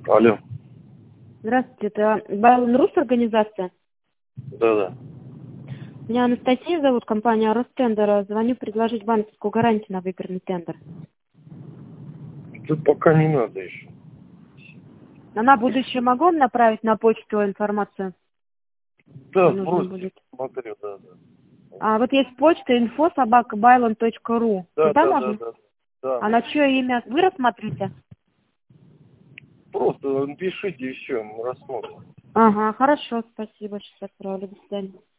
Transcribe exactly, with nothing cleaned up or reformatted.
Алло. Здравствуйте, это Байлон Рус организация? Да-да. Меня Анастасия зовут, компания Ростендер. Звоню предложить банковскую гарантию на выигранный тендер. Тут пока не надо еще. А на будущее могу вам направить на почту информацию? Да, Нужно просто будет. смотрю, да, да. А вот есть почта инфо собака байлон точка ру. Да, Туда да, можно? да, да. Да. А на чье имя вы рассмотрите? Просто пишите еще, мы рассмотрим. Ага, хорошо, спасибо, сейчас отправлю. До свидания.